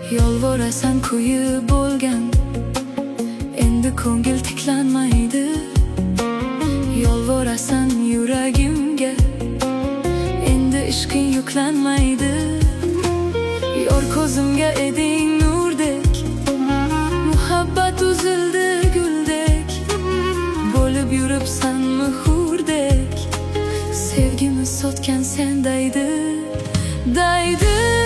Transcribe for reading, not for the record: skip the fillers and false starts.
Yolvorasan kuyi bo'lgan, endi ko'ngil tiklanmaydi. Yolvorasan yuragimga, endi ishqing yuklanmaydi. Yor ko'zimga eding nurdek, muhabbat uzildi guldek. Bo'lib yuribsanmi hurdek, sevgimiz sotgan sen daydi, daydi.